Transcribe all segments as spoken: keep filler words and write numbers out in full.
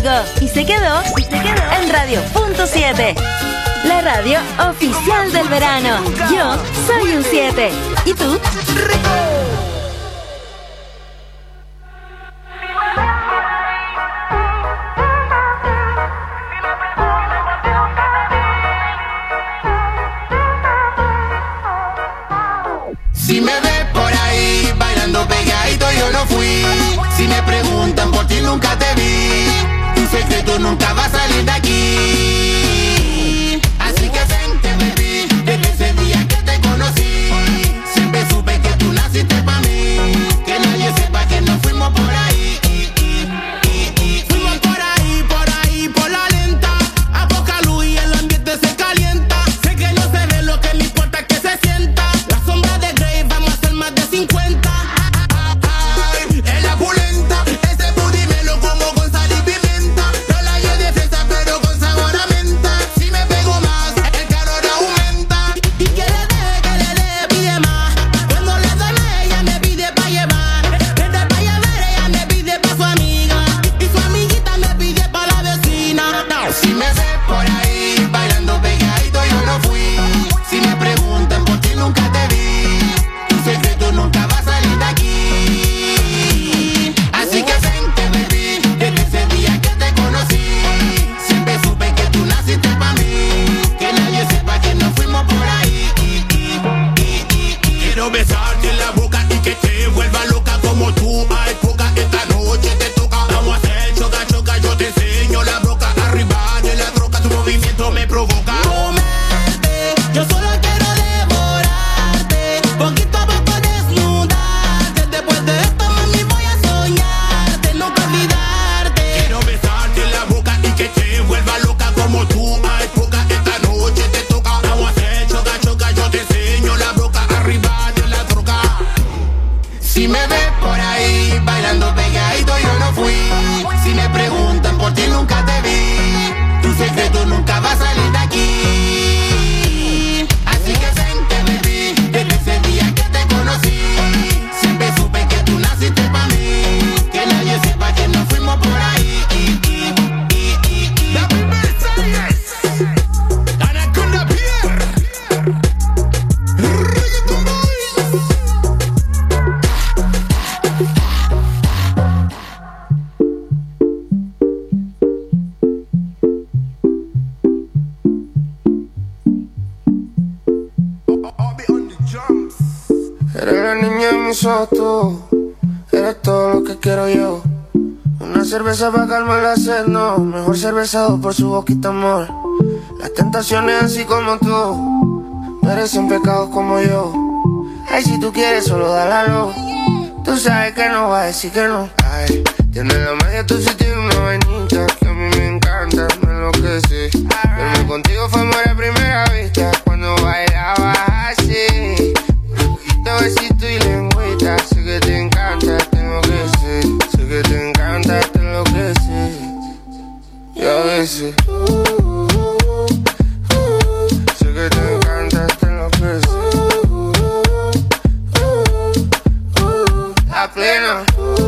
contigo. Y se quedó, y se quedó en Radio Punto siete. La radio oficial del verano. Yo soy un siete. ¿Y tú? Si me ves por ahí bailando pegadito, yo no fui. Si me preguntan por ti, nunca te vi. Tu secreto nunca va a salir de aquí. Así que vente, baby, desde ese día que te conocí. Siempre supe que tú naciste pa' mí. Que nadie sepa que nos fuimos por ahí. Fuimos por ahí, por ahí, por la lenta. A poca luz y el ambiente se calienta. Sé que no se ve, lo que me importa es que se sienta. La sombra de Grey, vamos a hacer más de cincuenta. Ay, en la pulenta, ese booty me lo como con sal y pimienta. No la llevo de fresa, pero con sabor a menta. Si me pego más, el calor aumenta. Y que le dé, que le dé, pide más. Cuando le doy, ella me pide pa' llevar. Desde pa' llevar, ella me pide pa' su amiga. Y su amiguita me pide pa' la vecina. Si me ves por ahí bailando pegadito, yo no fui. Si me preguntan por ti, nunca te vi. Tu secreto nunca va a salir de aquí. Así que vente, baby, desde ese día que te conocí. Siempre supe que tú naciste pa' mí. Que nadie sepa que nos fuimos por ahí. Quiero besarte en la boca y que te vuelva loca como tú. Hay poca, esta noche te toca. Vamos a hacer choca, choca, yo te enseño la boca. Arriba de la troca, tu movimiento me provoca. Comerte, yo solo quiero devorarte. Poquito a poco desnudarte. Después de esto, mami, voy a soñarte. Nunca olvidarte. Quiero besarte en la boca y que te vuelva loca como tú. Hay poca, esta noche te toca. Vamos a hacer choca, choca, yo te enseño la boca. Arriba de la troca. Si me ves por ahí bailando pegadito, yo no fui. Si me preguntan por ti, nunca te vi. Tu secreto nunca va a salir de aquí. Así que vente, baby, desde ese día que te conocí. Siempre supe que tú naciste pa' mí. Que nadie sepa que nos fuimos por ahí. La primera series, Anaconda Pierre, Reggaeton Boys. Eres la niña de mis ojos, tú. Eres todo lo que quiero yo. Una cerveza para calmar la sed, no. Mejor cervezado por su boquita, amor. Las tentaciones así como tú merecen pecados como yo. Ay, si tú quieres solo dale a luz. Tú sabes que no va a decir que no. Ay, tienes la magia, tú sí tienes una vainita que a mí me encanta, me enloquece. Verme contigo fue amor a primera vista cuando bailabas así. Besito y lengüita, sé que te encanta, te enloquece. Sé que te encanta, te enloquece. Y a veces sé que te encanta, te enloquece. La plena.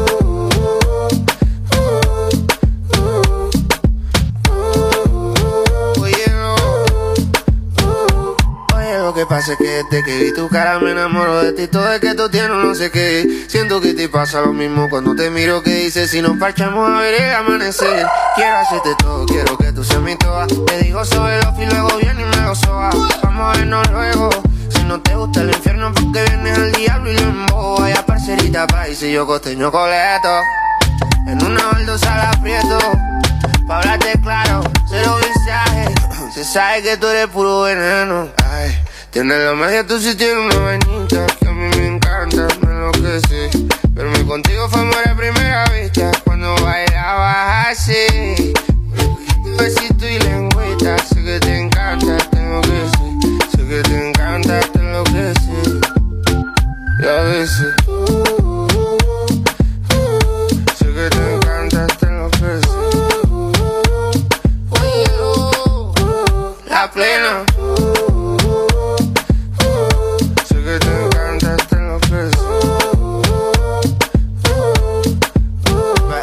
Lo que pasa es que desde que vi tu cara me enamoro de ti. Todo es que tú tienes no sé qué. Siento que te pasa lo mismo cuando te miro. Que dices si nos parchamos a ver el amanecer. Quiero hacerte todo, quiero que tú seas mi toa. Te digo sobre los y luego viene y me lo soba. Vamos a vernos luego. Si no te gusta el infierno porque vienes al diablo y lo embobo. Vaya parcerita país y yo costeño coleto. En una baldosa la aprieto. Pa' hablarte claro, cero visaje. Se sabe que tú eres puro veneno. Ay, tienes la magia, tú sí tienes una vainita que a mí me encanta, me enloquece. Verme contigo fue amor a primera vista cuando bailabas así. Besito y lengüita, sé que te encanta, te enloquece. Sé que te encanta, te enloquece. Y a veces sé que te encanta, te enloquece. La plena. Sé que te encanta, te enloquece.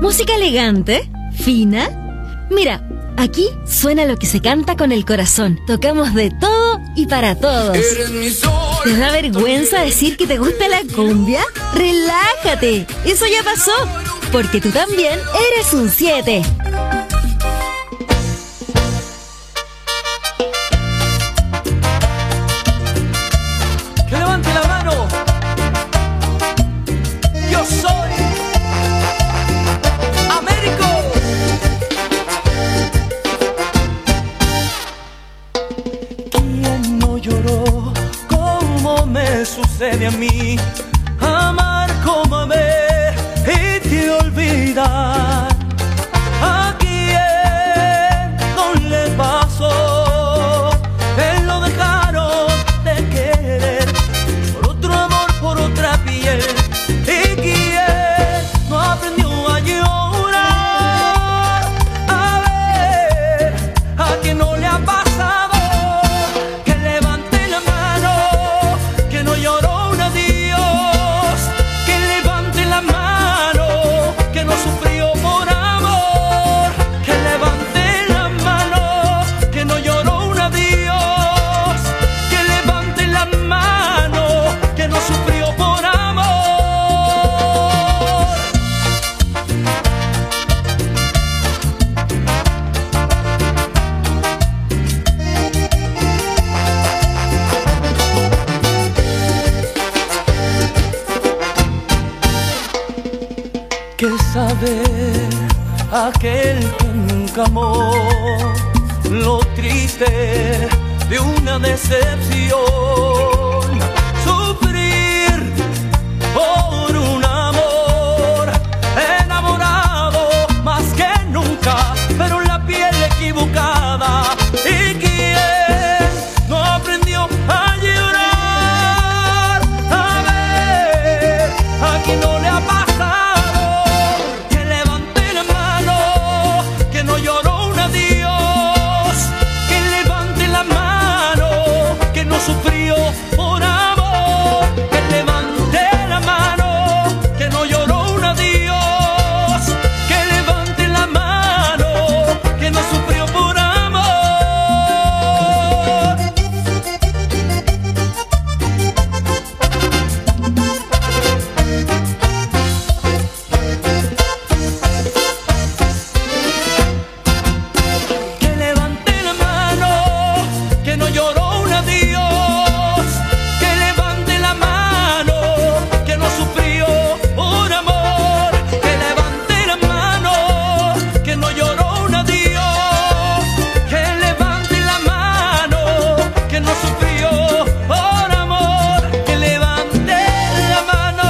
Música elegante, fina. Mira, aquí suena lo que se canta con el corazón. Tocamos de todo y para todos. ¿Te da vergüenza decir que te gusta la cumbia? ¡Relájate! Eso ya pasó, porque tú también eres un siete. Que levante la mano. Yo soy Américo. ¿Quién no lloró como me sucede a mí? Amar como amé y te olvidar. ¿A quién no le pasó? Él lo dejaron de querer por otro amor, por otra piel. ¿Y quién no aprendió a llorar? A ver, ¿a quién no le ha pasado? Que levante la mano, que no lloró un adiós. Que levante la mano, que no sufrió por amor. Que levante la mano, que no lloró un adiós. Que levante la mano, que no sufrió por amor. Que saber aquel que nunca amó, lo triste de una decepción, sufrir por un amor, enamorado más que nunca, pero en la piel equivocada. ¿Y quién no aprendió a llorar? A ver, ¿a quién no le ha pasado? Que levante la mano, que no lloró un adiós. Que levante la mano, que no sufrió por amor. Que levante la mano, que no lloró un adiós. Que levante la mano, que no sufrió por amor. Que levante la mano, que no lloró un adiós. Que levante la mano, que no sufrió por amor. Que levante la mano, que no lloró un adiós. Que levante la mano, que no sufrió por amor. Que levante la mano.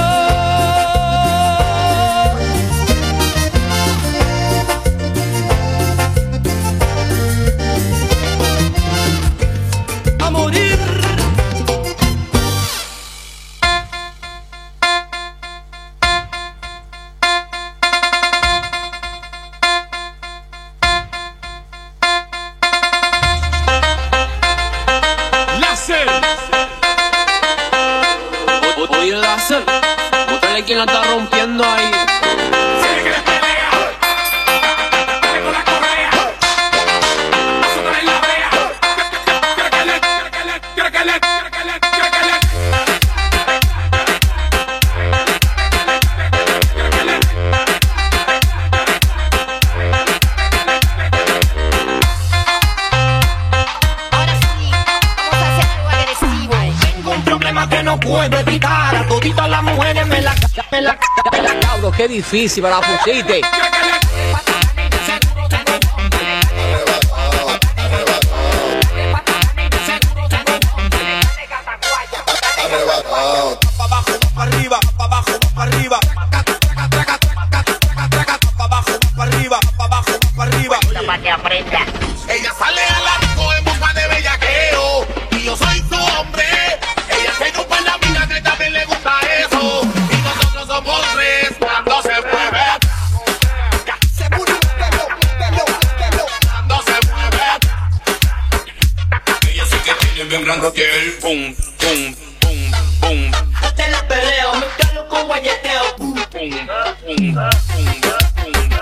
A morir. Láser. O- Oye, Láser, bótale quien la está rompiendo ahí. Sigue que le pelea, dale con la correa, azúcar en la brea. Quiere que le, quiere que le, quiere que le, quiere que le, quiere que le. Ahora sí, vamos a hacer algo agresivo. Tengo un problema que no puedo evitar. A toditas las mujeres me la, me la, me la. Cabro, qué difícil, para la pusiste. Quiere que le, seguro tengo hombre. Seguro tengo hombre. Pa' abajo, pa' arriba, pa' abajo, pa' arriba. Traca, traca, traca, traca, traca, pa' abajo, pa' arriba, pa' abajo, pa' arriba. Para que aprenda. Ella sale a la disco en busca de bellaqueo y yo soy su hombre. Ella se chupa en la vida que también le gusta eso. Y nosotros somos tres cuando se mueve. Cuando se mueve. Ella sí que tiene bien grande que el pum, pum, pum, pum. Te la peleo, me calo con guayeteo. Pum, pum, pum, pum, pum.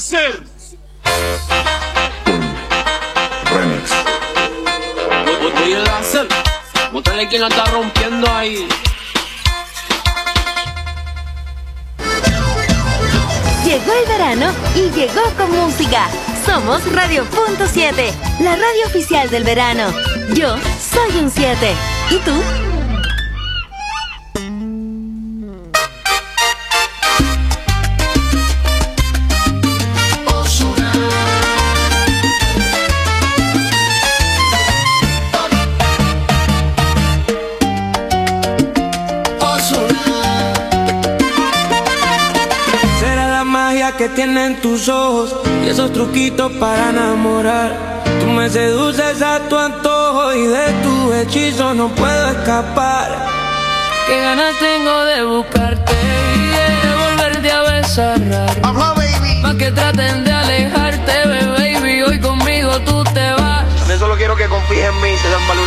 láser. Remix. Oye, el láser, bótale quien la está rompiendo ahí. Llegó el verano y llegó con música. Somos Radio Punto siete, la radio oficial del verano. Yo soy un siete. ¿Y tú? Que tienen tus ojos y esos truquitos para enamorar. Tú me seduces a tu antojo y de tu hechizo no puedo escapar. Qué ganas tengo de buscarte y de volverte a besar. Pa' que traten de alejarte, bebé, baby. Hoy conmigo tú te vas. También solo quiero que confíes en mí, te dan valor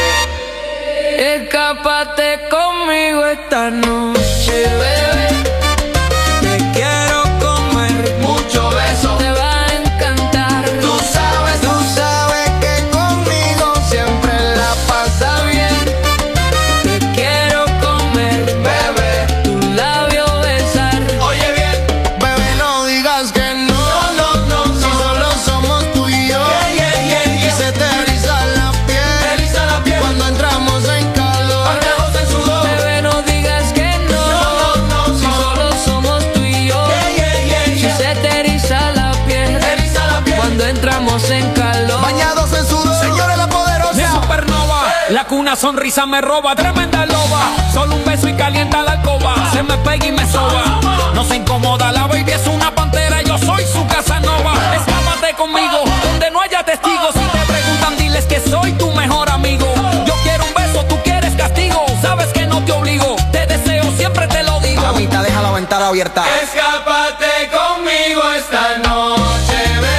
en Escápate conmigo esta noche, bebé. Te quiero mucho beso, te va a encantar. Tú sabes, tú sabes que conmigo siempre la pasa bien. Te quiero comer, bebé, tu labio besar. Oye bien, bebé, no digas que no, no, no, no. Si solo somos tú y yo, yeah, yeah, yeah, yeah. Y se te eriza la piel, eriza la piel cuando entramos en calor, bañados en sudor. Bebé, no digas que no, no, no, no, si no. solo somos tú y yo, yeah, yeah, yeah, yeah. Se te eriza la piel, eriza la piel cuando entramos en calor, bañados en sudor. Señores, la poderosa de supernova, yeah. La cuna sonrisa me roba, tremenda loba. Solo un beso y calienta la alcoba. Se me pega y me soba. No se incomoda, la baby es una pantera. Yo soy su Casanova. Escápate conmigo, donde no haya testigos. Si te preguntan, diles que soy tu mejor amigo. Yo quiero un beso, tú quieres castigo. Sabes que no te obligo, te deseo, siempre te lo digo. Mamita, deja la ventana abierta. Escápate conmigo esta noche,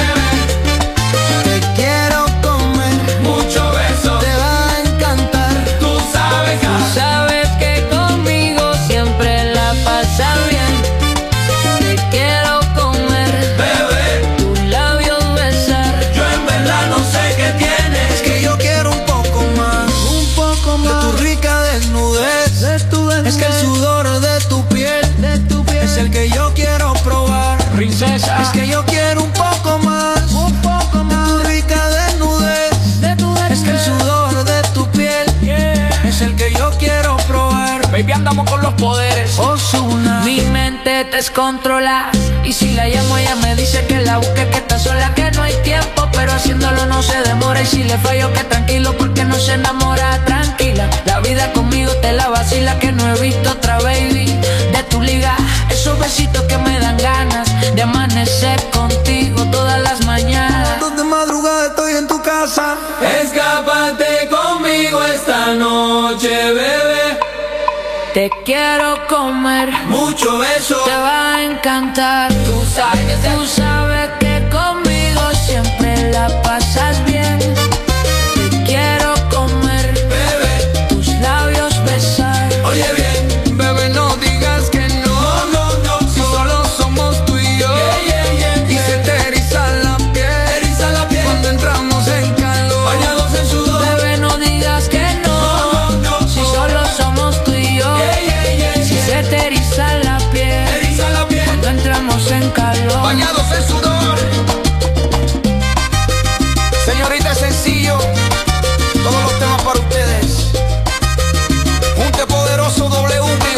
bebé. Te quiero comer, mucho beso, te va a encantar. Tú sabes, tú sabes que conmigo siempre la pasas bien. Te quiero comer, bebé, tus labios besar. Yo en verdad no sé qué tienes. Es que yo quiero un poco más, un poco más de tu rica desnudez, de tu desnudez. Es que el sudor de tu piel, de tu piel es el que yo quiero probar. Princesa, es que yo quiero un poco más, un poco más de tu rica desnudez, de tu desnudez. Es que el sudor de tu piel, yeah, es el que yo quiero probar. Baby, andamos con los poderes. Ozuna. Mi mente te descontrola y si la llamo ella me dice que la busque, que está sola, que no hay tiempo, pero haciéndolo no se demora. Y si le fallo que tranquilo porque no se enamora. Tranquila, la vida conmigo te la vacila, que no he visto otra baby de tu liga. Esos besitos que me dan ganas de amanecer contigo todas las mañanas. Dos de madrugada estoy en tu casa. Escápate conmigo esta noche, bebé. Te quiero comer, mucho beso, te va a encantar. Tú sabes, tú sabes que conmigo siempre la pasas bien. Te quiero comer, bebé, tus labios besar. Oye bien, bebé, no digas que no, no, no, no, si solo somos tú y yo, yeah, yeah, yeah, y yeah. se te eriza la piel, eriza la piel cuando entramos en calor, bañados en sudor. Bebé, no digas que no, no, no, no, si solo somos tú y yo, yeah, yeah, yeah, si yeah. se te eriza la piel, eriza la piel cuando entramos en calor, bañados en sudor. Señorita, es sencillo, todos los temas para ustedes. Junte poderoso W,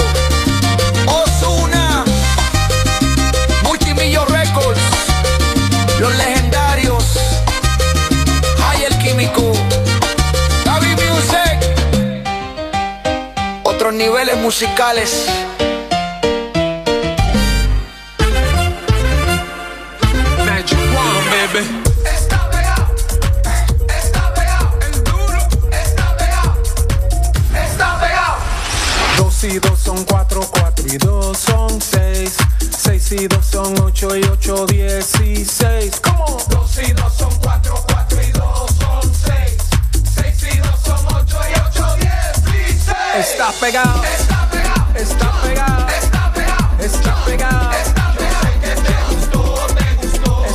Ozuna, Multimillo Records, los legendarios, Hay el Químico, Gaby Music, otros niveles musicales. Magic One, baby. Está pegado, está pegado, el duro, está pegado, está pegado. Dos y dos son cuatro, cuatro y dos son seis. Seis y dos son ocho y ocho dieciséis. ¿Cómo? Dos y dos son cuatro, cuatro y dos son seis. Seis y dos son ocho y ocho dieciséis. Está pegado, Está pegado, está pegado, está pegado, está pegado. está pegado. Yo sé que te gustó, te gustó.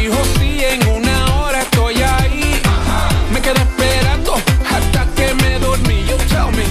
dijo sí, en una hora estoy ahí. Me quedé esperando hasta que me dormí. You tell me.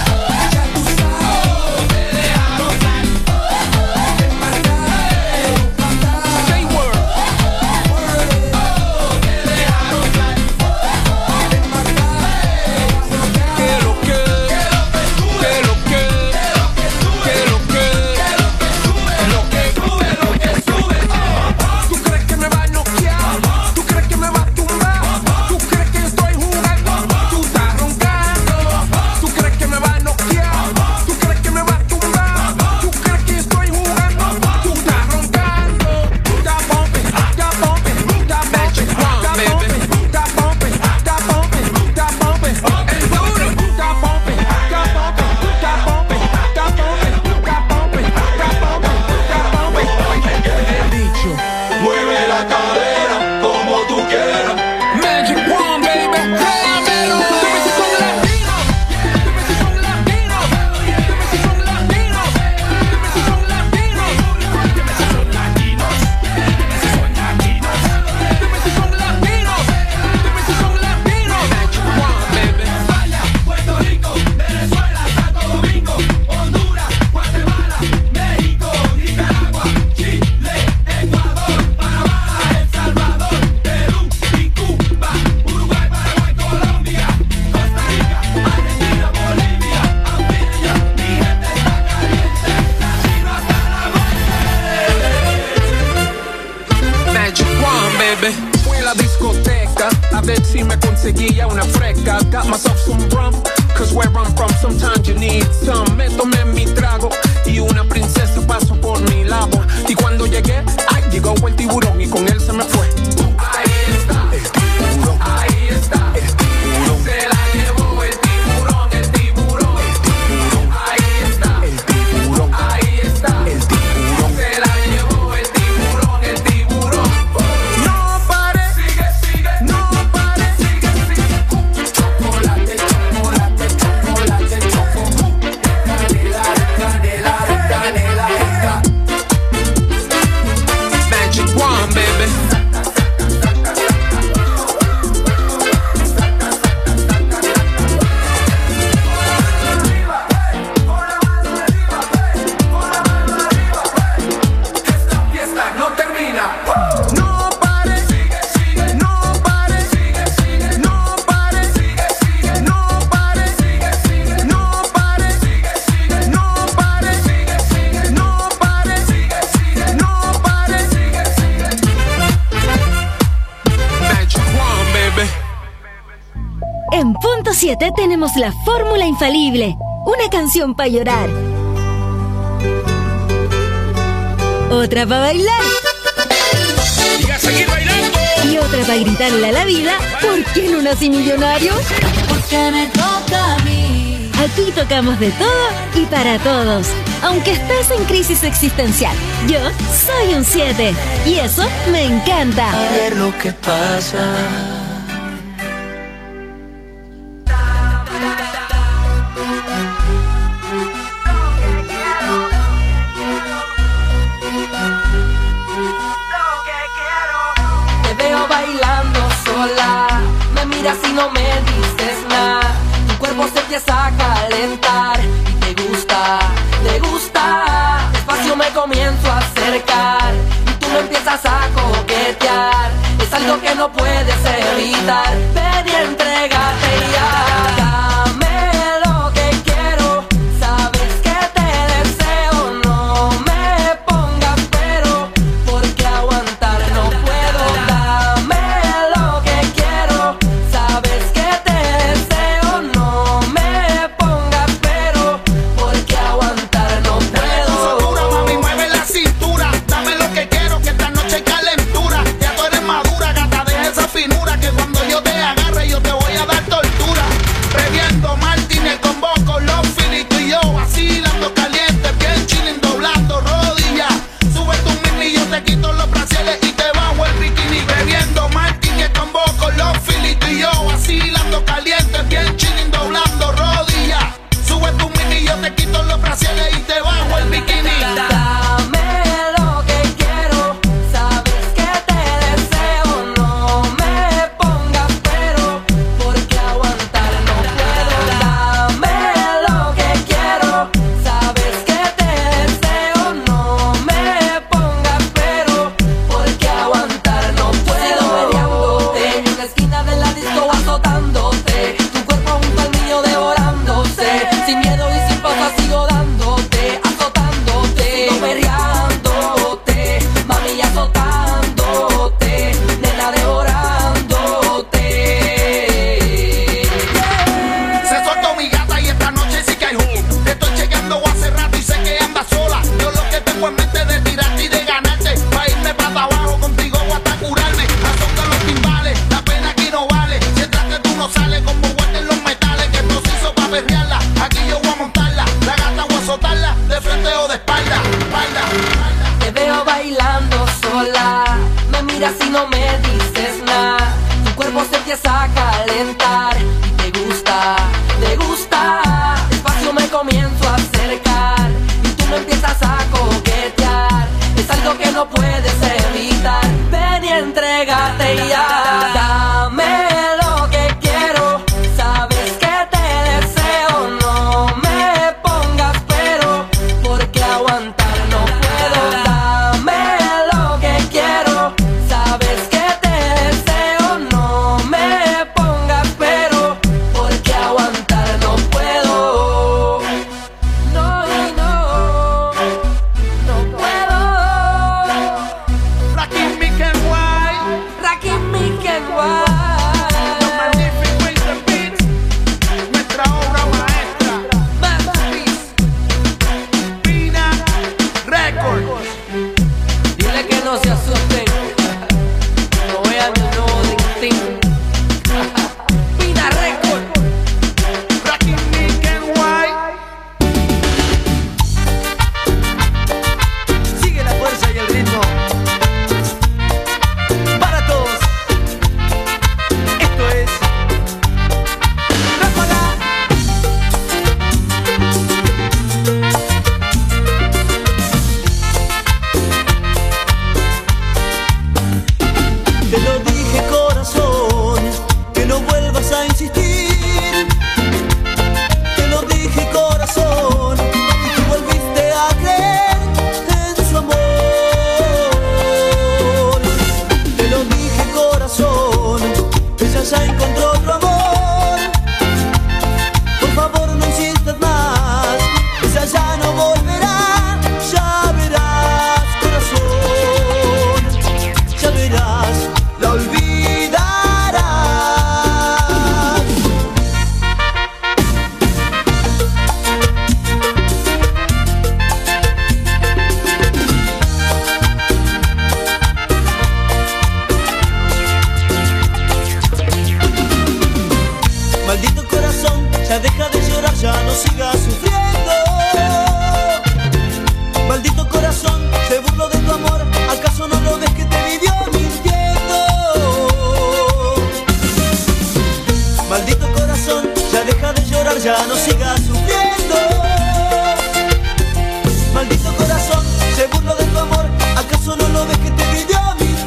Fui a la discoteca a ver si me conseguía una fresca. Got myself some rum, cause where I'm from sometimes you need some. Me tomé mi trago y una princesa pasó por mi lado. Y cuando llegué, ay, llegó el tiburón y con él se me fue. Ahí está, el tiburón. Ahí está, el tiburón. Se la llevó el tiburón, el tiburón. El tiburón. Ahí está, el tiburón. Ahí está, el tiburón. Se la llevó el tiburón, el tiburón. No pare, sigue, sigue. No pare, sigue, sigue. Chocolate, chocolate, chocolate, chocolate. Canela, canela, canela, canela. Magic Wand, baby. En punto siete tenemos la fórmula infalible. Una canción para llorar. Otra para bailar. Y a seguir bailando. Y otra para gritarle a la vida: ¿por qué no nací millonario? Porque me toca a mí. Aquí tocamos de todo y para todos. Aunque estés en crisis existencial, yo soy un siete. Y eso me encanta. A ver lo que pasa. Me miras y no me dices nada. Tu cuerpo se empieza a calentar y te gusta, te gusta. Despacio me comienzo a acercar y tú me empiezas a coquetear. Es algo que no puedes evitar. Ven y entrégate ya. Dame lo que quiero. Sabes que te deseo. No me pongas pero, porque aguantar no puedo. Dame lo que quiero. Sabes que te deseo. No me pongas pero, porque aguantar no puedo. Dura, mami, mueve la cintura. Dame lo que quiero, que esta noche hay calentura. Ya tú eres madura, gata, deja esa finura, que cuando yo te haga me dices nada, tu cuerpo se empieza a calentar y te gusta, te gusta. Despacio me comienzo a acercar y tú me empiezas a coquetear. Es algo que no puedes evitar. Ven y entrégate ya. Dame lo que quiero. Sabes que te deseo. No me pongas pero, porque aguantar no puedo. Dame lo que quiero. Sabes que te deseo. No me pongas pero, porque aguantar no puedo. No, no, no puedo. Rakim Miken White, Rakim Miken White. los magníficos Inter Beats, nuestra obra maestra, Masterpiece. Pina Records. Dile que no se asusten. No vean el nuevo Ding Ding. Pina Record. Rakim Miken White. Sigue la fuerza y el ritmo. Para todos. Esto es Ráfaga. Te lo dije, corazón, que no vuelvas a insistir. Te lo dije, corazón, y tú volviste a creer en su amor. Te lo dije, corazón, ella ya encontró otro amor. Por favor, no insistas más, ella ya no volverá. Ya verás, corazón, ya verás, la olvidarás. Maldito corazón, ya deja de llorar, ya no sigas sufriendo. Maldito corazón, se burló de tu amor, ¿acaso no lo ves que te vivió mintiendo? Maldito corazón, ya deja de llorar, ya no sigas sufriendo. Maldito corazón, se burló de tu amor, ¿acaso no lo ves que te vivió mintiendo?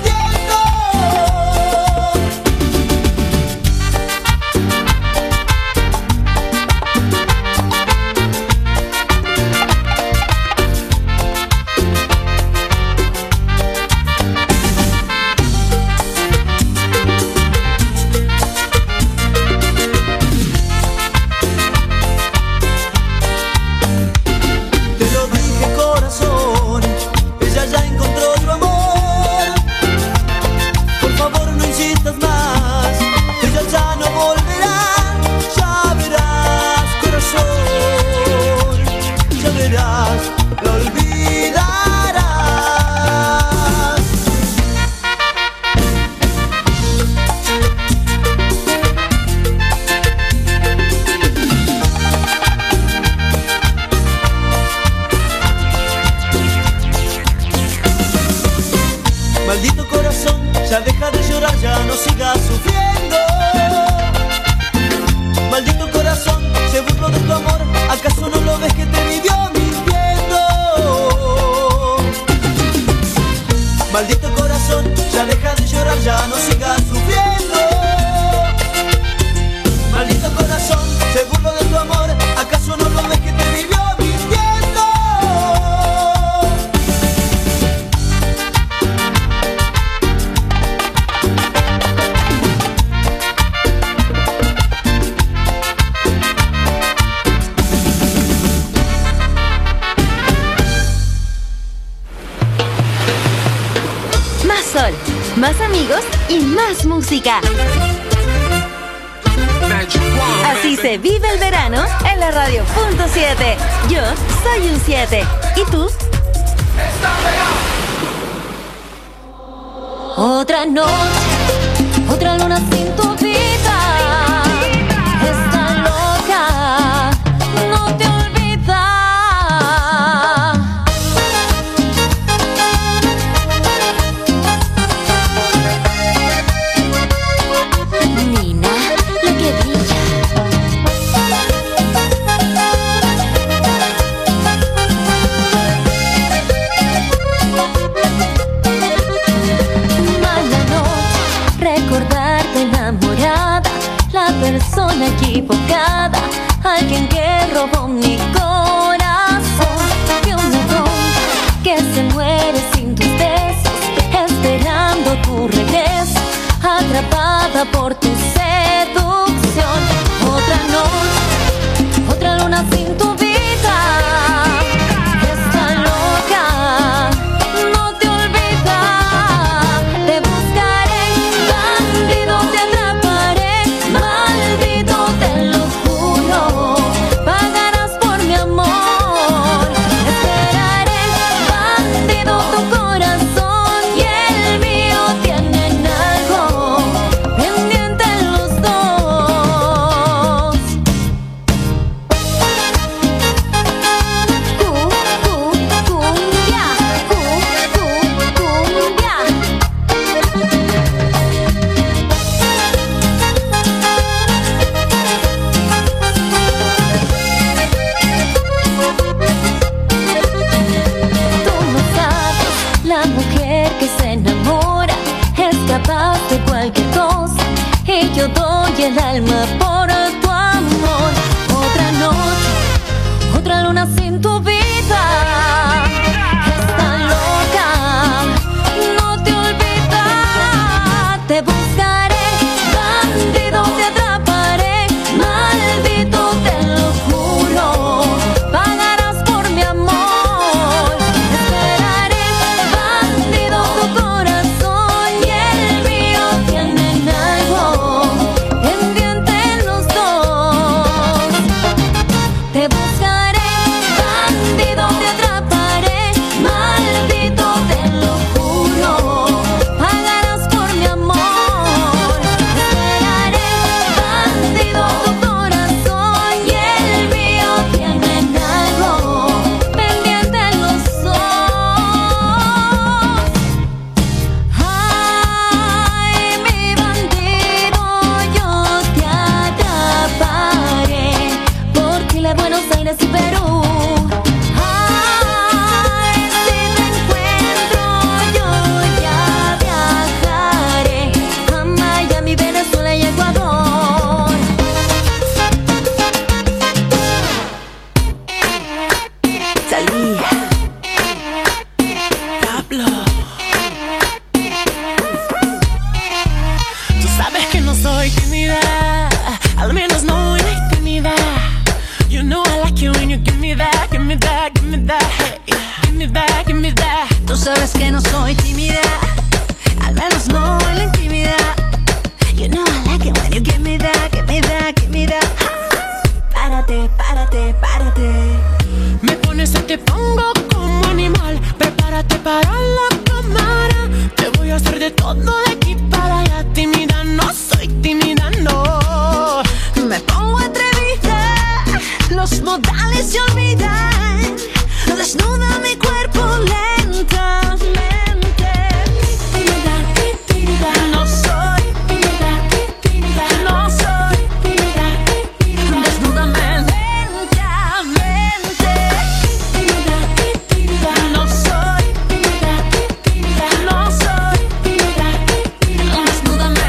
Te lo dije, corazón, ella ya encontró otro amor. Por favor, no insistas más, ella ya no volverá. Ya verás, corazón, ya verás, la olvidarás. Maldito corazón, ya deja de llorar, ya no sigas sufriendo. Maldito corazón, se burló de tu amor, ¿acaso no lo ves que te vivió mintiendo? Maldito corazón, ya deja de llorar, ya no sigas sufriendo. Maldito corazón, se burló de tu amor, ¿acaso no lo ves que te vivió mintiendo? Más sol, más amigos y más música. Así se vive el verano en la radio punto siete. Yo soy un siete. ¿Y tú? Otra noche, otra luna sin tu vida. Está loca, no te olvida. recordarte enamorada, la persona equivocada, alguien que robó mi corazón. Y una tonta que se muere sin tus besos, esperando tu regreso, atrapada por tu seducción. Otra noche, otra luna sin tu vida. Está loca, no te olvida. Te buscaré, bandido, te atraparé. Maldito, te lo juro, pagarás por mi amor. Esperaré, bandido, tu corazón y el mío tienen algo pendiente los dos. La mujer que se enamora es capaz de cualquier cosa, y yo doy el alma por tu amor. Otra noche, otra luna sin tu vida. Está loca, no te olvida. Te buscaré, bandido, te atraparé. Maldito, te lo juro, pagarás por mi amor. Tu corazón y el mío tienen algo pendiente los dos. Te buscaré, bandido, te atraparé. Maldito, te lo juro, pagarás por mi amor. Esperaré, bandido, tu corazón y el mío tienen algo pendiente los dos. Ay, mi bandido, yo te atraparé por Chile, Buenos Aires y Perú. Ay, si te encuentro, yo ya viajaré a Miami, Venezuela y Ecuador. Salí, Pablo. Tú sabes que no soy tímida, al menos no en la intimidad. You know I like you when you give me that, give me that, give me that, hey, give me that, give me that. Tú sabes que no soy tímida, al menos no en la intimidad. You know I like it when you give me that, give me that, give me that. Párate, párate, párate. Me pones y te pongo como animal. Prepárate para la cámara. Te voy a hacer de todo de aquí para allá. Tímida, no soy tímida, no. Me pongo atrevida, los modales se olvidan. Desnuda mi cuerpo lentamente. Tímida, tímida, no soy tímida, tímida, no soy tímida, tímida. Desnúdame lentamente. Tímida, tímida, no soy tímida, tímida, no soy tímida, tímida. Desnúdame.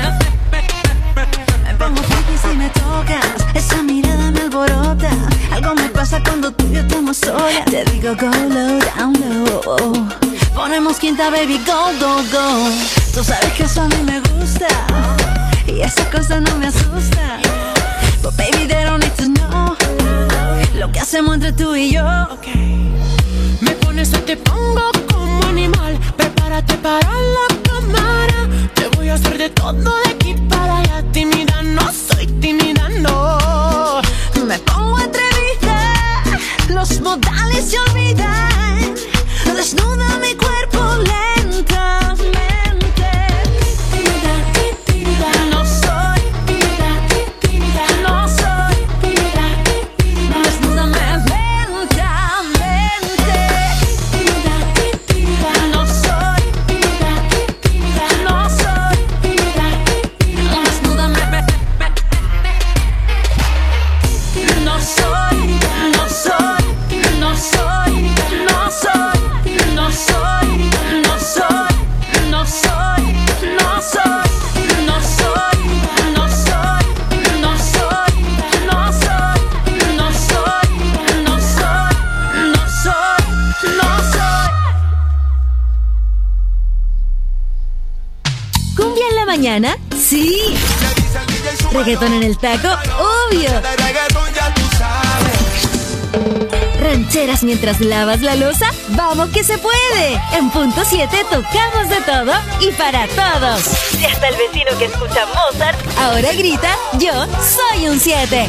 Me pongo funky si me tocas, esa mirada me alborota. Algo me pasa cuando tú y yo estamos solas. Te digo go low, down low. Ponemos quinta, baby, go, go, go. Tú sabes que eso a mí me gusta y esa cosa no me asusta. But baby, they don't need to know lo que hacemos entre tú y yo. Okay. Me pones y te pongo como animal. Prepárate para la cámara. Te voy a hacer de todo de aquí para allá. Tímida, no soy tímida, no. Me pongo atrevida, los modales se olvidan. Desnuda mi cuerpo lentamente. Tímida, tímida, no soy tímida, tímida, no soy tímida, tímida. Desnúdame lentamente. Tímida, tímida, no soy tímida, tímida, no soy mañana? Sí. Reggaetón en el taco, obvio. Rancheras mientras lavas la loza, ¡vamos que se puede! En punto siete tocamos de todo y para todos. Si hasta el vecino que escucha Mozart ahora grita, yo soy un siete.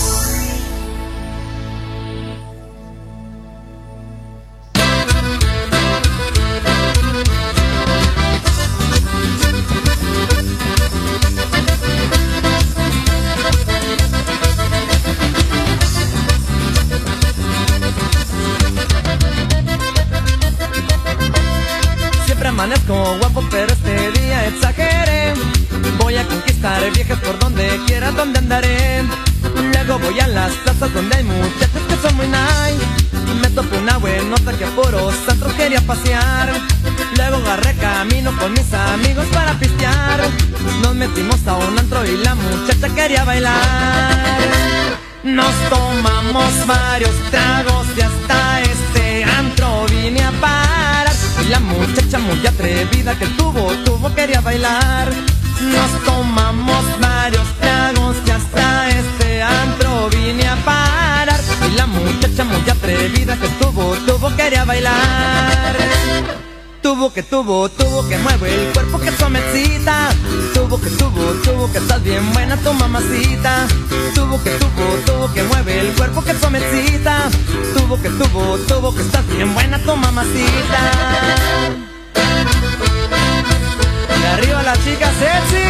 Amanezco guapo, pero este día exageré. Voy a conquistar viejas por donde quiera, donde andaré. Luego voy a las plazas donde hay muchachos que son muy nice. Me topé una buenota que por los antros quería pasear. Luego agarré camino con mis amigos para pistear. Nos metimos a un antro y la muchacha quería bailar. Nos tomamos varios tragos y hasta este antro vine a parar. Y la muchacha muy atrevida que tuvo, tuvo, quería bailar. Nos tomamos varios tragos y hasta este antro vine a parar. Y la muchacha muy atrevida que tuvo, tuvo, quería bailar. Tuvo que tuvo, tuvo que mueve el cuerpo que suavecita. Tuvo que tuvo, tuvo que estás bien buena tu mamacita. Tuvo que tuvo, tuvo que mueve el cuerpo que suavecita. Tuvo que tuvo, tuvo que estás bien buena tu mamacita. Y arriba la chica sexy.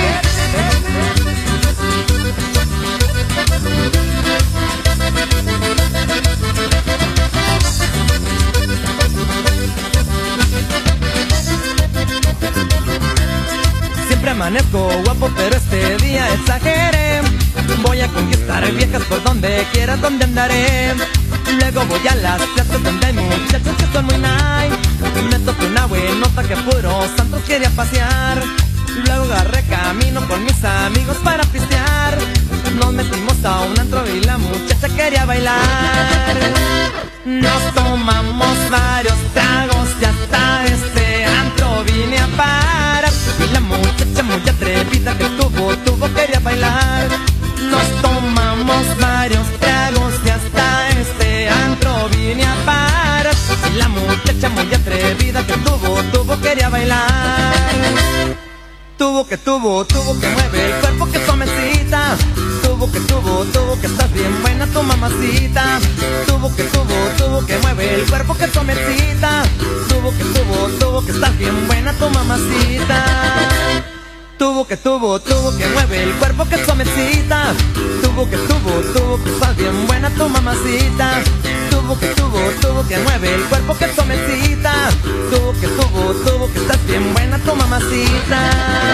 Siempre amanezco guapo, pero este día exageré. Voy a conquistar viejas por donde quiera, donde andaré. Luego voy a las plazas donde hay muchachos que son muy nice. Me topé una buenota que puro santos quería pasear. Luego agarré camino con mis amigos para pistear. Nos metimos a un antro y la muchacha quería bailar. Nos tomamos varios tragos y hasta este antro vine a parar. Y la muchacha muy atrevida que tuvo, tuvo, quería bailar. Nos tomamos varios tragos y hasta este antro vine a parar. Y la muchacha muy atrevida que tuvo, tuvo, quería bailar. Tuvo que tuvo, tuvo que mueve el cuerpo que suavecita. Tuvo que tuvo, tuvo que estás bien buena tu mamacita. Tuvo que tuvo, tuvo que mueve el cuerpo que suavecita. Tuvo que tuvo, tuvo que estás bien buena tu mamacita. Tuvo que tuvo, tuvo que mueve el cuerpo que suavecita. Tuvo que tuvo, tuvo que estás bien buena tu mamacita. Tuvo que tuvo, tuvo que mueve el cuerpo que suavecita. Tuvo que tuvo, tuvo que estás bien buena tu mamacita.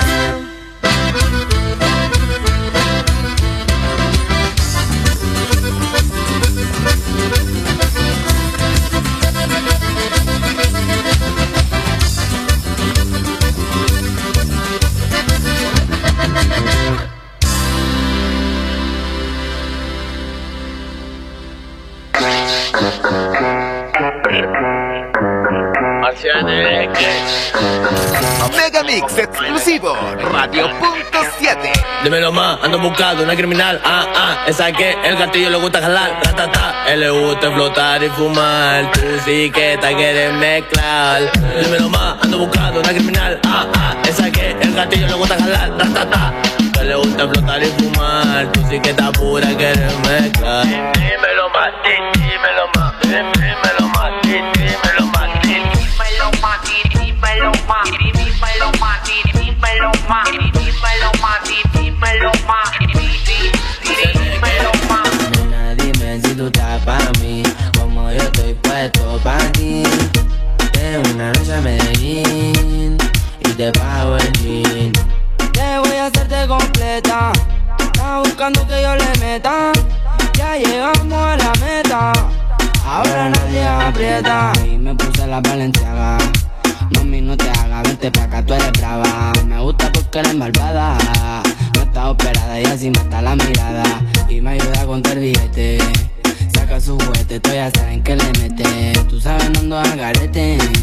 Mega Mix exclusivo, Radio Punto siete. Dímelo más, ando buscando una criminal. Ah, ah, esa que el gatillo le gusta jalar. Ta, ta, ta. Él le gusta flotar y fumar. Tú sí que te quieres mezclar. Dímelo más, ando buscando una criminal. Ah, ah, esa que el gatillo le gusta jalar. Ta, ta, ta. Él le gusta flotar y fumar. Tú sí que estás pura, quieres mezclar. Dímelo más, dímelo más, dímelo más, dímelo más, dímelo más, dímelo más, dímelo más, dímelo más, dímelo más, dímelo más, dímelo más. Nena, dime si tú estás pa' mí, como yo estoy puesto pa' ti. De una noche a Medellín y te pago el jean. Te voy a hacerte completa. Estás buscando que yo le meta. Ya llegamos a la meta. Ahora nadie aprieta. Y me puse la Balenciaga. Mami, no te hagas, vente pa' acá, tú eres brava. Me gusta porque eres malvada. No está operada y así mata la mirada. Y me ayuda a contar billete. Saca su juguete, tú ya saben que le mete. Tú sabes, no ando al garete.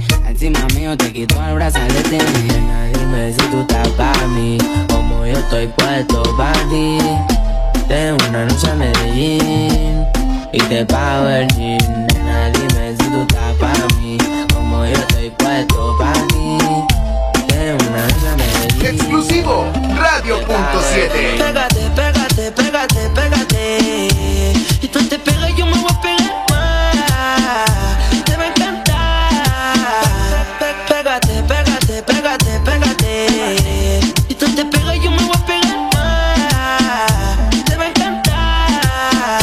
Encima mío te quito el brazalete. Nena, dime si tú estás para mí, como yo estoy puesto para ti. Tengo una noche a Medellín y te pago el jean. Nena, dime si tú estás para mí, como yo estoy puesto para ti. Tengo una noche a Medellín. Exclusivo Radio punto siete. Pégate, pégate, pégate, pégate. Y tú te pegas y yo me voy a pegar más. Te va a encantar. Pégate, pégate, pégate, pégate. Y tú te pegas y yo me voy a pegar más. Te va a encantar.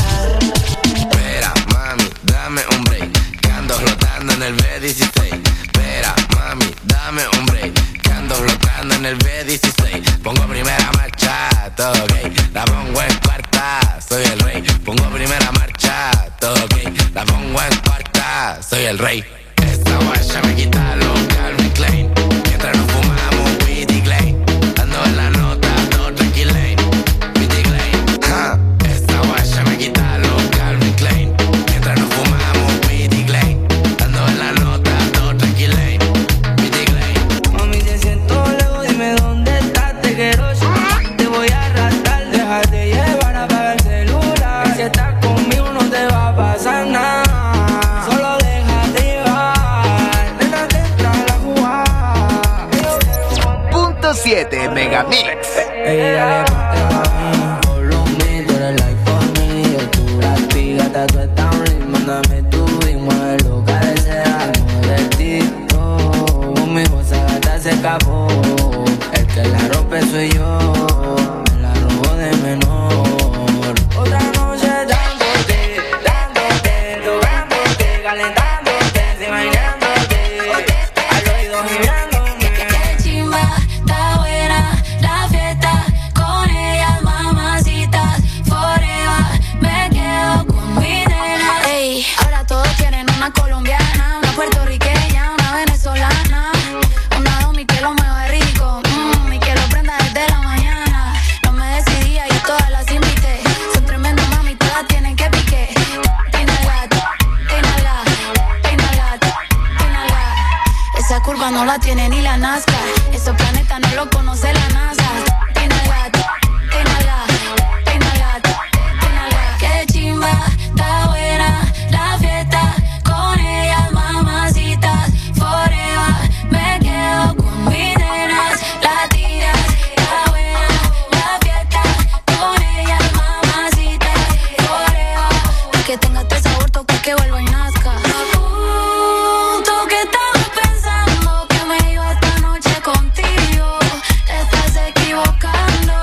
Espera, mami, dame un break, que ando flotando en el B dieciséis. Espera, mami, dame un break, que ando flotando en el B dieciséis. Pongo primera marcha, todo ok. La pongo en cuarta, soy el rey. Pongo primera marcha, todo ok. La pongo en cuarta, soy el rey. Esta guaya me quita los Calvin Klein. Mientras nos fumamos Witty Klein. Ando en la nota, todo tranquilane. Witty Klein, ja. Esta guaya me quita los Calvin Klein. Mientras nos fumamos Witty Klein. Ando en la nota, todo tranquilane. Witty Klein. Mami, te siento lejos, dime dónde estás. Te quiero, te voy a arrastrar. Déjate llevar, apaga el celular. Y si estás conmigo no te va a pasar nada. Solo déjate llevar. Nena, que entra a la jugada. Punto siete Megamix. Ey, dale, ponte pa' mí. Follow me, tú eres like for me. Yo tú la pigata, tú estás un ritmo. Mándame tu beat, muévelo, cabecea, mueve el tipo. Conmigo esa gata se escapó. El que la rompe soy yo. Me la robó de menor. Otra noche dándote, dándote, tocándote, calentándote, bailándote, al oído girándome. Qué chimba, está buena la fiesta, con ellas mamacitas, forever, me quedo con mi nena. Ey, ahora todos quieren una colombiana, una puertorriqueña, una venezolana, una domi que lo mueva rico, mmm, y que lo prenda desde la mañana. No me decidía y todas las invité, son tremendas mami, todas tienen que pique. Inhala, inhala, inhala, inhala. Esa curva no la tiene ni la Nazca, esos planetas no lo conoce la NASA. Inhala, inhala, inhala, inhala. Qué chimba, está buena la fiesta, con ellas mamacitas, forever, me quedo con mis nenas latinas. Está buena la fiesta, con ellas mamacitas, forever, que tenga este sabor, toque que vuelva y nazca. Uh, tú que estabas pensando que me iba esta noche contigo, te estás equivocando.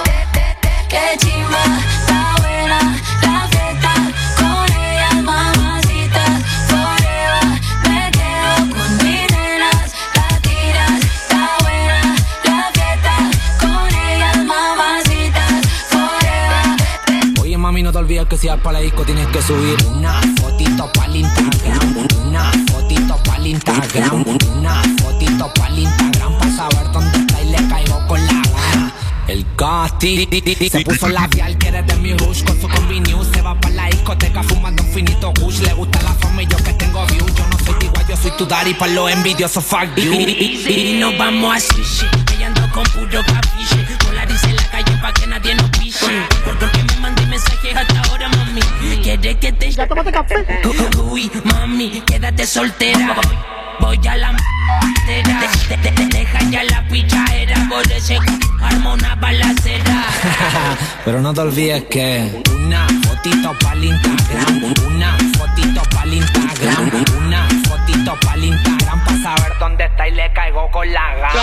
Qué chimba, está buena la fiesta, con ellas mamacitas, forever, me quedo con mis nenas latinas. Está buena la fiesta, con ellas mamacitas, forever. Oye mami, no te olvides que si vas para la disco tienes que subir una fotito pa'l Instagram, una fotito pa'l Instagram, una fotito pa'l Instagram, pa' saber dónde está y le caigo con la gana. El Casti se puso labial, que eres de mi rush, con su combi news se va pa' la discoteca fumando un finito kush. Le gusta la fama y yo que tengo views, yo no soy tu igual, yo soy tu daddy, pa' los envidiosos fuck you. Y nos vamos a sushi, ella ando con puro capiche, polarice en la calle pa' que nadie nos piche. Porque me mandé mensajes hasta ahora, mami, quiere que te... Ya tómate café. Uy, mami, quédate soltera, voy a la m***era. Te, te, te deja ya la pichadera, por ese arma una balacera. Pero no te olvides que una fotito pa'l Instagram, una fotito pa'l Instagram, una fotito pa'l Instagram, pa' saber dónde está y le caigo con la gana.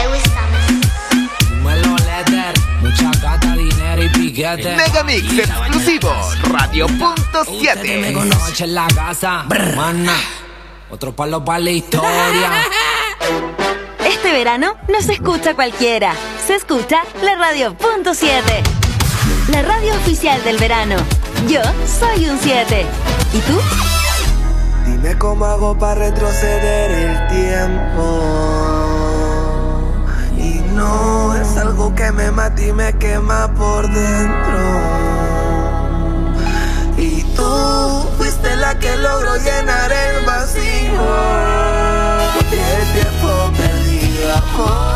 Dímelo, letter, mucha gata, dinero y piquete. Megamix exclusivo Radio punto siete. Me conoce en la casa, mana. Otro palo para la historia. Este verano no se escucha cualquiera, se escucha la Radio punto siete. La radio oficial del verano. Yo soy un siete. ¿Y tú? Dime cómo hago para retroceder el tiempo. Y no es algo que me mata y me quema por dentro. Y tú fuiste la que logró llenar el vacío. Yeah. tiempo perdido, amor.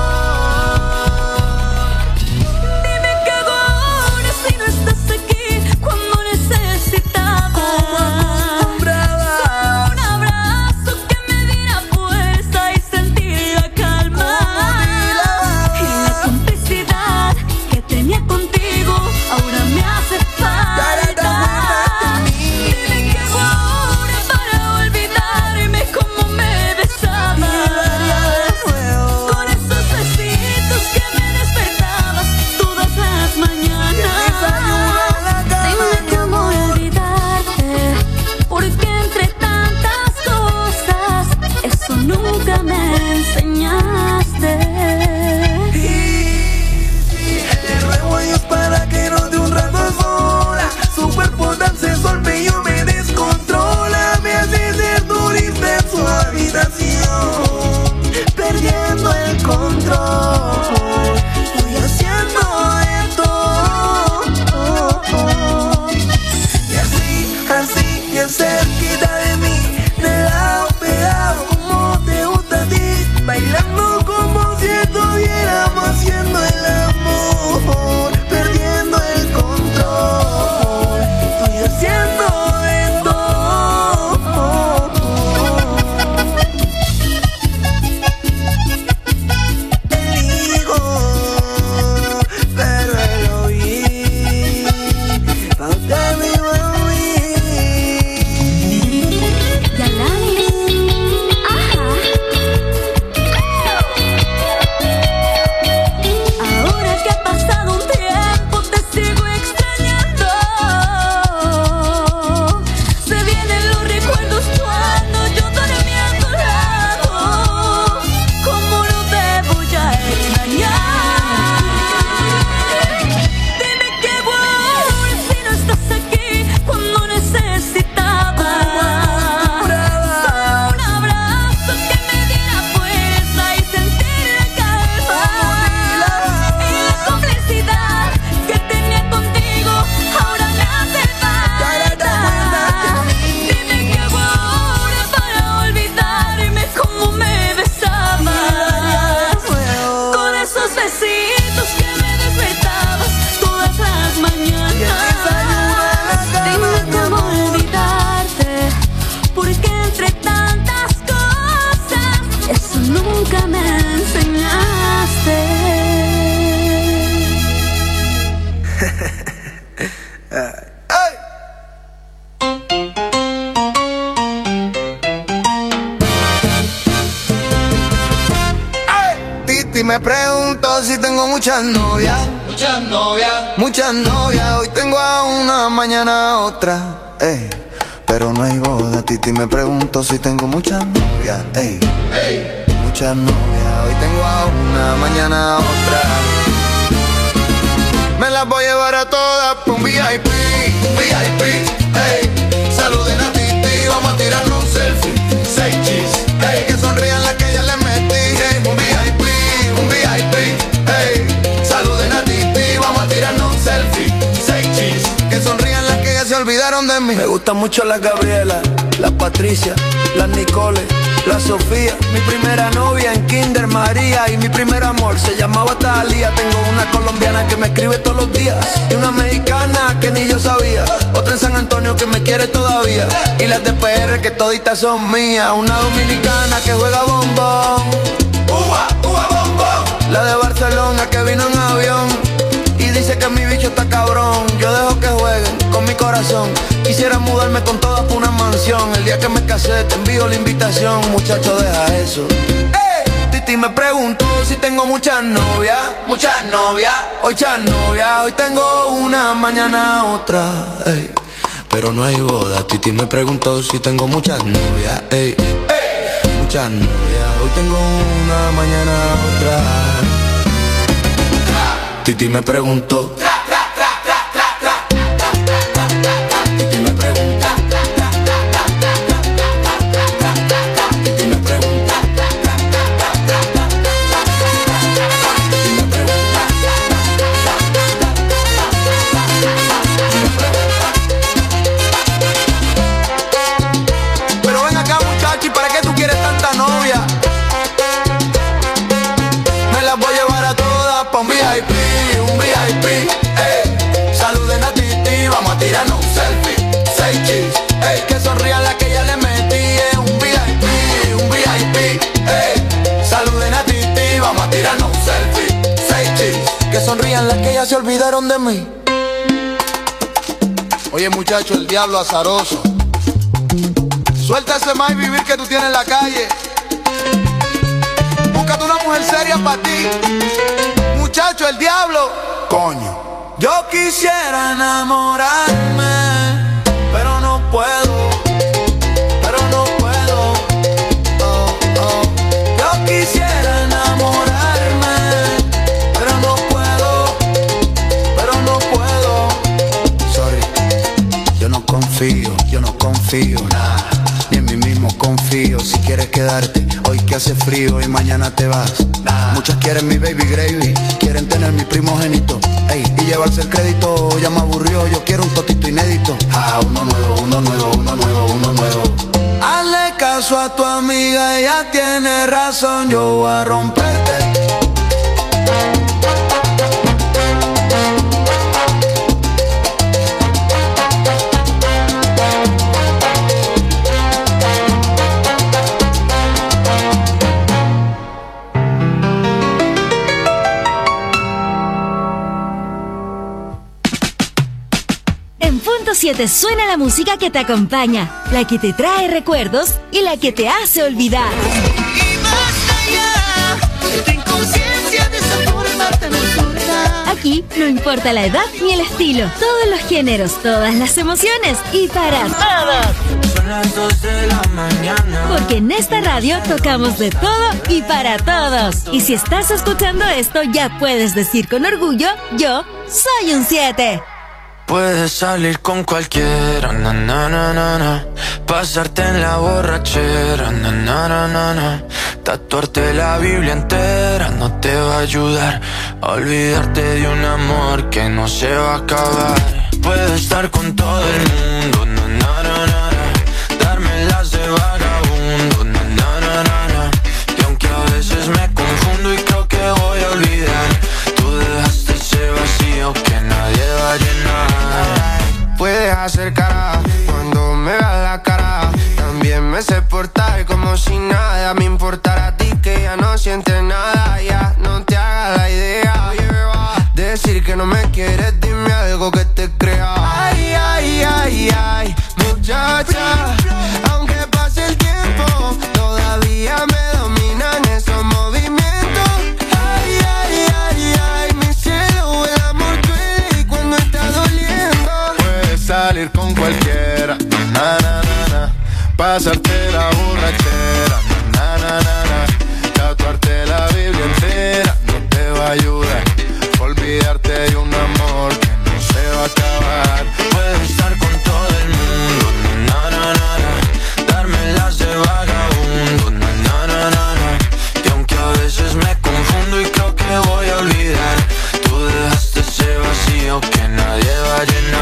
Perdiendo el control, estoy haciendo esto. Y así, así, bien cerquita de mí, de lado pegado, como te gusta a ti, bailando como si estuviéramos haciendo el amor, perdiendo el control, estoy haciendo esto. Me pregunto si tengo muchas novias, muchas novias, muchas novias. Hoy tengo a una, mañana a otra, ey. Pero no hay boda, Titi. Me pregunto si tengo muchas novias, ey, ey. Muchas novias. Hoy tengo a una, mañana a otra. Me las voy a llevar a todas pa' un V I P, V I P, ey. Saluden a Titi, vamos a tirarnos un selfie. Seis chis, ey. Que sonrían las que ya les metí, ey. Un V I P, un V I P, hey. Saluden a Titi, vamos a tirarnos un selfie. Seis chis, que sonrían las que ya se olvidaron de mí. Me gustan mucho las Gabriela, las Patricia, las Nicole, la Sofía. Mi primera novia en Kinder María. Y mi primer amor se llamaba Talía. Tengo una colombiana que me escribe todos los días, y una mexicana que ni yo sabía. Otra en San Antonio que me quiere todavía. Y las de P R que toditas son mías. Una dominicana que juega bombón, uva, uva, bombón. La de Barcelona que vino en avión y dice que mi bicho está cabrón. Yo dejo que jueguen con mi corazón. Quisiera mudarme con todas por una mansión. El día que me casé te envío la invitación. Muchacho, deja eso. ¡Ey! Titi me preguntó si tengo muchas novias. Muchas novias, muchas novias. Hoy tengo una, mañana otra, ey. Pero no hay boda. Titi me preguntó si tengo muchas novias, ey. ¡Ey! Muchas novias. Hoy tengo una, mañana otra. Titi me preguntó. un V I P, ey. Saluden a Titi, vamos a tirarnos un selfie. Seis cheese, ey. Que sonría la que ya le metí, es un V I P, un V I P, ey. Saluden a Titi, vamos a tirarnos un selfie. Seis cheese, que sonrían las que ya se olvidaron de mí. Oye muchacho, el diablo azaroso, suelta ese más y vivir que tú tienes en la calle. Búscate una mujer seria para ti. Muchacho, el diablo. Coño. Yo quisiera enamorarme, pero no puedo, pero no puedo. Oh, oh. Yo quisiera enamorarme, pero no puedo, pero no puedo. Sorry, yo no confío, yo no confío, nada. Ni en mí mismo confío. Si quieres quedarte hoy que hace frío y mañana te vas, nah. Muchas quieren mi baby gravy, quieren tener mi primogénito, ey, y llevarse el crédito. Ya me aburrió, yo quiero un totito inédito. Ah, uno nuevo, uno nuevo, uno nuevo, uno nuevo. Hazle caso a tu amiga, ella tiene razón. Yo voy a romperte. siete suena la música que te acompaña, la que te trae recuerdos y la que te hace olvidar. Y más allá de tu inconsciencia de esa forma tan absurda. Aquí no importa la edad ni el estilo, todos los géneros, todas las emociones y para todos. Son las dos de la mañana. Porque en esta radio tocamos de todo y para todos. Y si estás escuchando esto, ya puedes decir con orgullo, yo soy un siete. Puedes salir con cualquiera, na, na, na, na, na. Pasarte en la borrachera, na, na, na, na, na. Tatuarte la Biblia entera no te va a ayudar a olvidarte de un amor que no se va a acabar. Puedes estar con todo el mundo, na, na, na, na, na. Darme las de vagabundo, na, na, na, na, na. Y aunque a veces me confundo y creo que voy a olvidar, tú dejaste ese vacío que nadie va a llenar. Puedes hacer cara cuando me veas la cara. También me sé portar como si nada me importara a ti, que ya no sientes nada. Ya no te hagas la idea. Decir que no me quieres, dime algo que te crea. Ay, ay, ay, ay, muchacha. Aunque pase el tiempo, todavía me dominan esos movimientos. Ay, ay, ay, ay, mi cielo, el amor duele y cuando está doliendo. Puedes salir con cualquiera, na, na, na, na. Pasarte la borrachera, na, na, na, na. Tatuarte la Biblia entera no te va a ayudar. Olvidarte de un amor que no se va a acabar. Puedes estar con todo el mundo, na, na, na, na. Darme las de vagabundo, na, na, na, na, na. Y aunque a veces me confundo y creo que voy a olvidar, tú dejaste ese vacío que nadie va a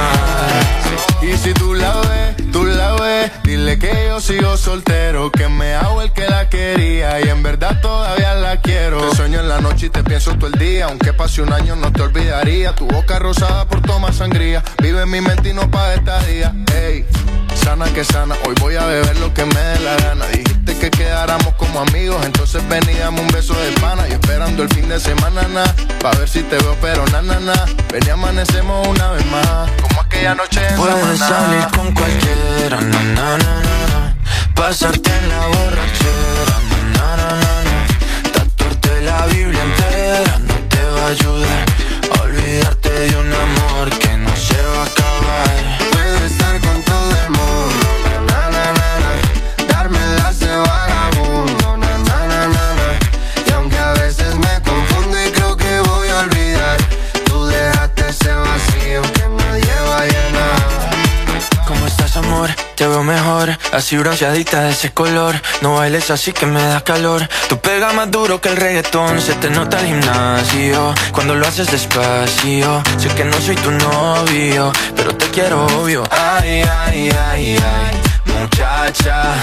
llenar. Y si tú la ves, tú la ves, dile que yo sigo soltero, que me hago el que la quería y en verdad todavía la quiero. Te sueño en la noche y te pienso todo el día, aunque pase un año no te olvidaría. Tu boca rosada por tomar sangría, vive en mi mente y no pa' esta día. Ey, sana que sana, hoy voy a beber lo que me dé la gana. Dijiste que quedáramos como amigos, entonces ven y dame un beso de pana. Y esperando el fin de semana, na, pa' ver si te veo pero na, na, na. Ven y amanecemos una vez más, como aquella noche en Puedes Samaná. salir con cualquiera, na, na, na, na, na. Pasarte en la borrachera, na, na, na, na, na. Tatuarte la Biblia entera no te va a ayudar a olvidarte de un amor que no se va a acabar. Puedes estar con todo el mundo, na, na, na, na. Darme las de vagabundo, na, na, na, na, na. Y aunque a veces me confundo y creo que voy a olvidar, tú dejaste ese vacío que nadie va a llenar. ¿Cómo estás, amor? Te veo mejor, así bronceadita de ese color. No bailes así que me da calor. Tu pega más duro que el reggaetón, se te nota el gimnasio cuando lo haces despacio. Sé que no soy tu novio, pero te quiero obvio. Ay, ay, ay, ay, muchacha,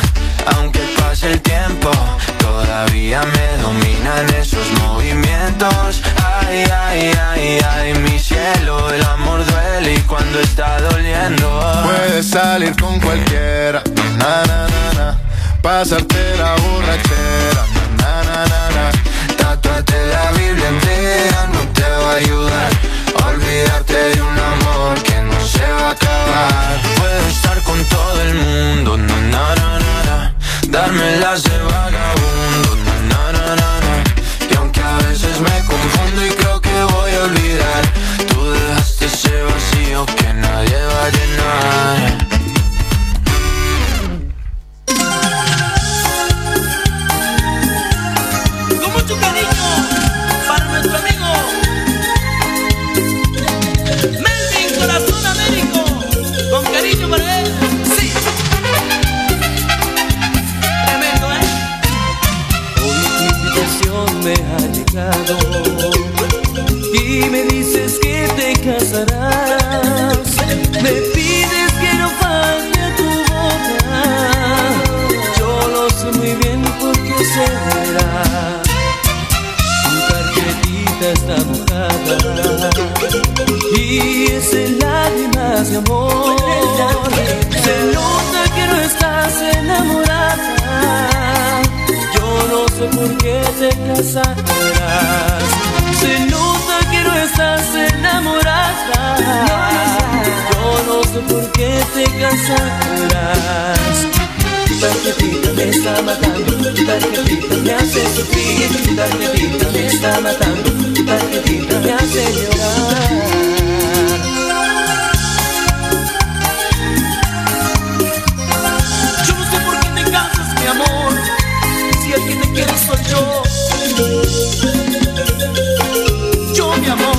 Aunque pase el tiempo, todavía me dominan esos movimientos. Ay, ay, ay, ay, mi cielo, el amor duele y cuando está doliendo. Puedes salir con cualquiera, na, na, na, na. Pasarte la borrachera, na, na, na, na. Tatuarte la Biblia entera no te va a ayudar. Olvidarte de un amor que no se va a acabar. Puedo estar con todo el mundo, na, na, na, na, na. Darme las de vagabundo, na, na, na, na, na. Y aunque a veces me confundo y creo que voy a olvidar, tú dejaste ese vacío que nadie va a llenar. Con mucho cariño para nuestro amigo Melvin Corazón Américo, con cariño para él. Sí, tremendo, ¿eh? Hoy tu invitación me ha llegado y me dices que te casarás. Me pides que no falte a tu boda. Yo lo sé muy bien porque será. Tu tarjetita está mojada y es en lágrimas de amor. Se nota que no estás enamorada. Yo no sé por qué te casarás. Se nota que no estás enamorada. Yo no sé por qué te casarás. Tu tarjetita me está matando, tu tarjetita me hace sufrir, tu tarjetita me está matando, tu tarjetita me hace llorar. Yo no sé por qué te cansas, mi amor, si el que te quiere soy yo. Yo, mi amor.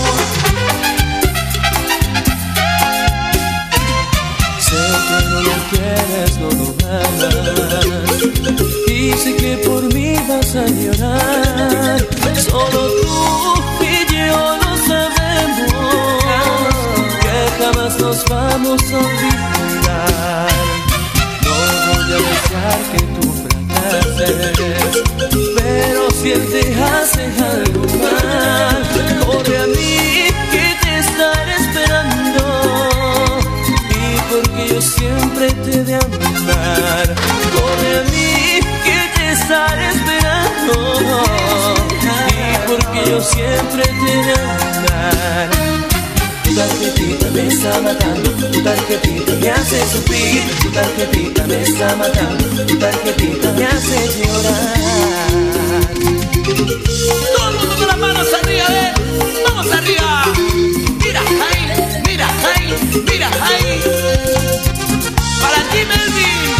Sé que no lo quieres, no lo amas, y sé que por mí vas a llorar. Solo tú y yo lo sabemos, que jamás nos vamos a olvidar. No voy a dejar que tú fracases, pero si él te hace algo mal, corre a mí que te estaré esperando. Porque yo siempre te he de amar. Corre a mí que te estaré esperando. Y porque yo siempre te he de amar. Tu tarjetita me está matando, tu tarjetita me hace sufrir, tu tarjetita me está matando, tu tarjetita me hace llorar. Todo el mundo con las manos arriba, ¿eh? Vamos arriba. Mira ahí, mira ahí, mira ahí. Para ti, Melvin.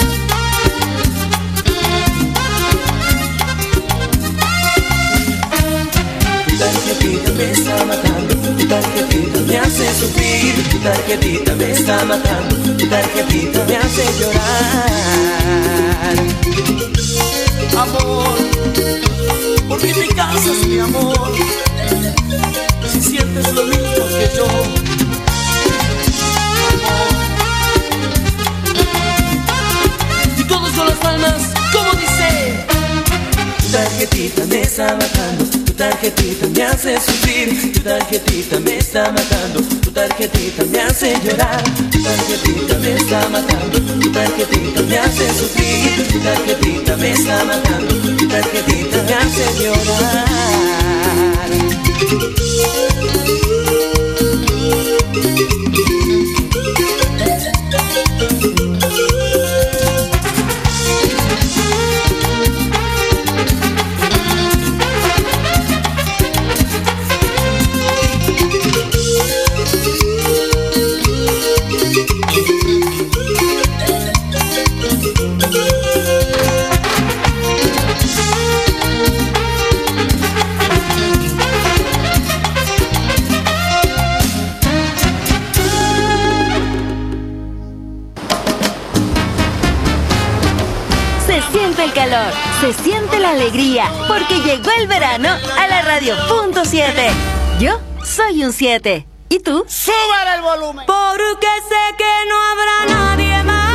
Tu tarjetita me está matando, tu tarjetita me hace sufrir, tu tarjetita me está matando, tu tarjetita me hace llorar. Amor, ¿por qué te cansas, mi amor? Si sientes lo mismo que yo. Y todos con las palmas, como dice. Tu tarjetita me está matando, tu tarjetita me hace sufrir, tu tarjetita me está matando, tu tarjetita me hace llorar, tu tarjetita me está matando, tu tarjetita me hace sufrir, tu tarjetita me está matando, tu tarjetita me hace llorar. calor, se siente la alegría, porque llegó el verano a la radio punto siete. Yo soy un siete. ¿Y tú? ¡Súbale el volumen! Porque sé que no habrá nadie más